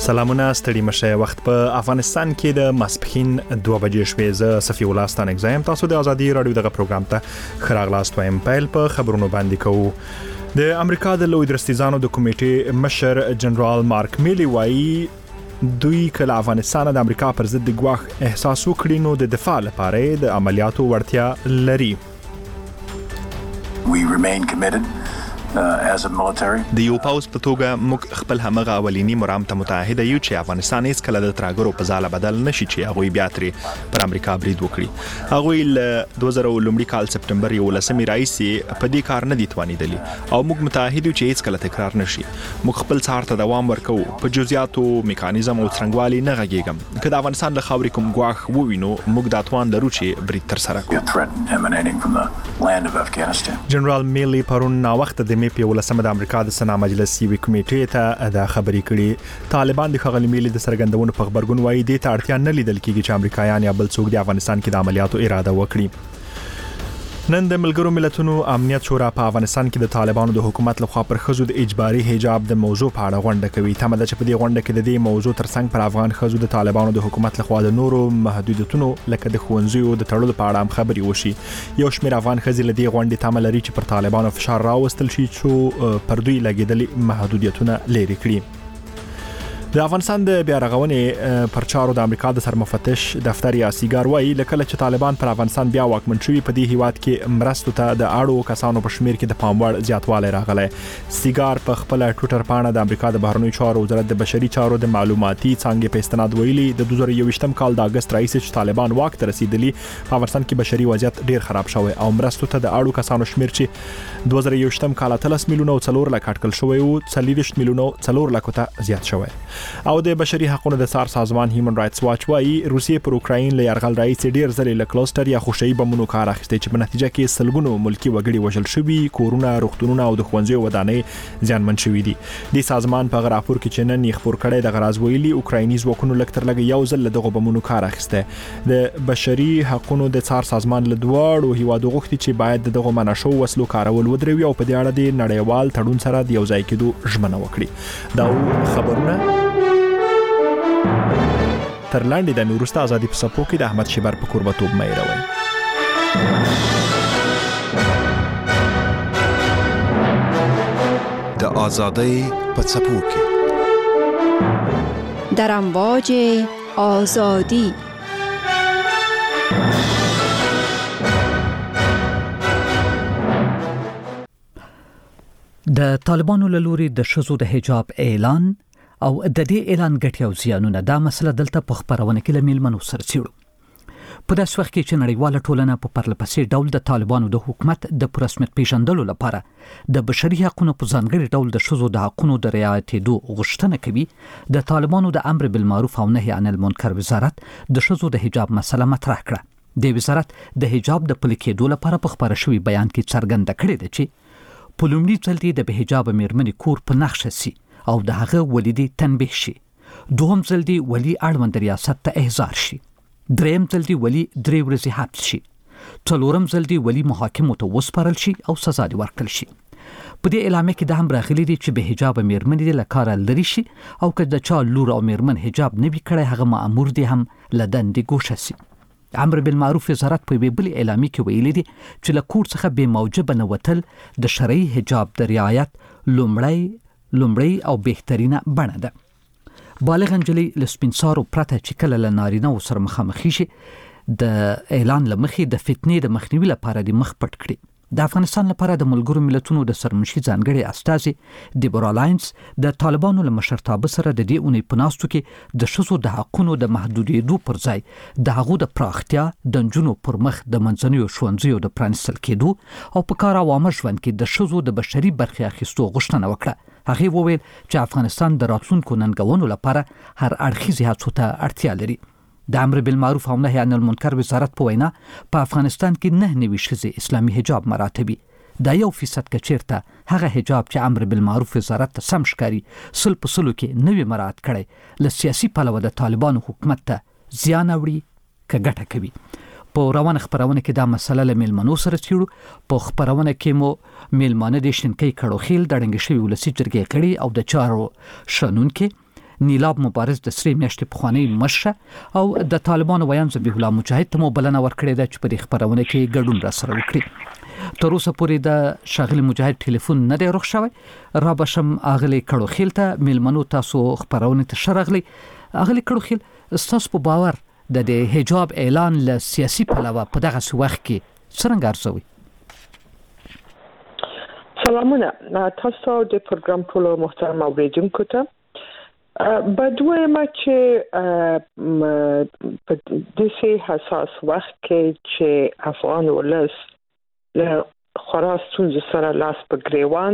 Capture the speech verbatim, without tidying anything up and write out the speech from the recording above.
سلامونه ستړي مشه وخت په افغانستان کې د ماسپخین دوه بجې شوې ز صفي ولستان اگزایم تاسو د ازادي رادیو دغه پروګرام ته خراغلاست وایم پیل په خبرونو باندې کوو د امریکا د لوی درستیزانو د کمیټې مشر جنرال مارک میلی وایي دوی کله افغانستان د امریکا پر ضد د ګواښ احساس وکړي نو د دفاع لپاره د عملیاتو وړتیا لري. We remain committed Uh, as a military. د یو پاوز په توګه موږ خپل همغه اولینی مرام ته متحده یو چې افغانستان هیڅ کله د تراګرو په ځاله بدل نشي چې هغه بیا ترې پر امریکا برید وکړي. هغه ل دوه زره لومړي کال سپټمبر یو لسمې راځي په دې کار نه دي توانیدلی او موږ متحد یو چې هیڅ کله تکرار نشي. موږ خپل څار ته دوام ورکو په جزئیاتو میکانیزم او څنګهوالي نه غږیږم. که د افغانستان له خاورې کوم ګواښ ووینو موږ د توان لرو چې برید تر سره کړو. جنرال میلی پرون نا وخت د می په ولسمه د امریکا د سنا مجلس یوې کمیټې ته د خبرې کړي. طالبان د خغلی میلی د سرګندونو په خبرګون وایي د اړتیا نه لیدل کیږي چې امریکایان یا بل څوک د افغانستان کې د عملیاتو اراده وکړي. نن د ملګرو ملتونو امنیت شورا په افغانستان کې د طالبانو د حکومت لخوا پر خزو د اجباري حجاب د موضوع په اړه غونډه کوي. تمه ده چې په دې غونډه کې د دې موضوع ترڅنګ پر افغان خزو د طالبانو د حکومت لخوا د نورو محدودیتونو لکه د ښوونځیو د تړلو په اړه هم خبري وشي. یو شمېر افغان خزې له دې غونډې تمه لري چې پر طالبانو فشار راوستل شي چې پر دوی لګیدلي محدودیتونه لري کړي. د افغانستان د بیا رغونې پر چارو د امریکا د سرمفتش دفتر یا سیګار وایي لکه چې طالبان پر افغانستان بیا واکمن شوي په دې هیواد کې مرستو ته د اړو کسانو په شمیر کې د پام وړ زیاتوالی راغلی. سیګار په خپل ټویټر پاڼه د امریکا د بهرنیو چارو وزارت د بشري چارو د معلوماتي څانګې په استناد ویلي د دوه زره یوویشتم کال د اگست راهیسې چې طالبان واک ته رسیدلي په افغانستان کې بشري وضعیت ډیر خراب شوی او مرستو ته د اړو کسانو شمیر چې دوه زره یوویشتم کال اتلس میلیونه او څلور لک اټکل شوی او څلوېښت میلیونه څلور لکو ته زیات شوی. او د بشري حقوقو د سار سازمان هیومن رائټس واچ وایي روسیې پر اوکراین له یرغل راځي ډیر ځلې له کلوستر یا خوشي بمونو کار اخیسته چې په نتیجه کې سلګونو ملکی وګړي وژل شوي، کورونه، روغتونونه او د ښوونځیو ودانۍ زیانمن شوي دي. د سازمان په راپور کې چې نن یې خبر کړی د غراز ویلي اوکرایني ځواکونو لکتر لګ یو ځل دغه بمونو کار اخیسته. د بشري حقوقو د سار سازمان له دواړو هیوادو غوښتي چې باید دغه منشو وسلو کارول ودروي او په دې اړه د نړیوال تړون سره د یو ځای کېدو ژمنه وکړي. دا خبرونه تر لاندې د نورسته ازادي په سپو کې د احمد شیبر په قربتوب مې راوي. د ازادۍ په سپو کې در امواج آزادی د طالبانو له لوري د ښځو د حجاب اعلان او د دې اعلان ګټي او زیانونه دا مسله دلته په خبرونه کې له میلمنو سره څیړو. په داسې وخت کې چې نړیواله ټولنه په پرلپسې ډول د طالبانو د حکومت د پرسمت پیژندلو لپاره د بشري حقوقو په ځانګړي ډول د ښځو د حقوقو د رعایتېدو غوښتنه کوي، د طالبانو د امر بالمعروف او نهي عن المنکر وزارت د ښځو د حجاب مسله مطرح کړه. د وزارت د حجاب د پلي کېدو لپاره په خبره شوي بیان کې څرګنده کړې ده چې په لومړي ځل د بې حجابه میرمنې کور په نښه سي او د هغه ولیدي تنبیه شي. دوهم ځل دی ولی اړوند ریاست ته احضار شي. دریم ځل دی ولی درې ورځې حبس شي. څلورم ځل دی ولی محاکمو ته وسپارل شي او سزا دی ورکړل شي. په دې اعلامیه کې دا هم راغلي دي چې به حجاب میرمنې له کاره لري شي او که د چا لور او میرمن حجاب نه وي کړی هغه مأمور دی هم له دندې ګوښه سي. امر بالمعروف وزارت په یوې بلې اعلامیه کې ویلي دي چې له کور څخه بې موجبه نه وتل د شرعي حجاب د رعایت لومړی لومړی او بهترینه بڼه ده. بالغ نجلۍ له سپین سارو پرته چې کله له نارینه‌و سره مخامخ شي د اعلان له مخې د فتنې د مخنیوي لپاره د مخ پټ کړي. د افغانستان لپاره د ملګرو ملتونو د سرمنشي ځانګړي استازي دیبورا لاینز د طالبانو له مشرتابه سره د دې اونۍ په ناستو کې د ښځو د حقونو د محدودېدو پر ځای د هغو د پراختیا، د نجونو پر مخ د منځنیو ښوونځیو د پرانیستل کېدو او په کار او عامه ژوند کې د ښځو د بشري برخې اخیستو غوښتنه وکړه. هغې وویل چې افغانستان د راتلونکو ننګونو لپاره هر اړخیزې هڅو ته اړتیا لري. د امر بالمعروف او نهي عن المنکر وزارت په وینا په افغانستان کې نه نوي ښځې اسلامي حجاب مراتبي. دا یو فیصد که چیرته هغه حجاب چې امر بالمعروف وزارت ته سم ښکاري سل په سلو کې نوي مراعات کړی له سیاسي پلوه د طالبانو حکومت ته زیان اړوي که ګټه کوي. په روانه خبرونه کې دا مسله له میلمنو سره څیړو. په خبرونه کې مو میلمانه د شینکۍ کړو خیل د ړنګې شوي ولسي جرګې غړي او د چارو شنونکي نیلاب مبارز د سری میاشتې پخوانی مشر او د طالبانو ویان ذبیح الله مجاهد ته بلنه ورکړې ده چې په دې خبرونه کې ګډون را سره وکړي. تر اوسه پورې د شاغلی مجاهد ټلیفون نه دی روغ شوی. را بشم اغلی کړو خیل ته ملمنو تاسو خبرونه ته شرغلی. اغلی کړو خیل تاسو په باور د دې حجاب اعلان له سیاسي پلوه په دغه وخت کې څنګه ارزوي؟ سلامونه تاسو د پروګرام ټولو محترم اوریدونکو ته بدوی ما چې په دې حساس وخت کې چې افغان ولس له خلاص څنګه سره لاس په ګریوان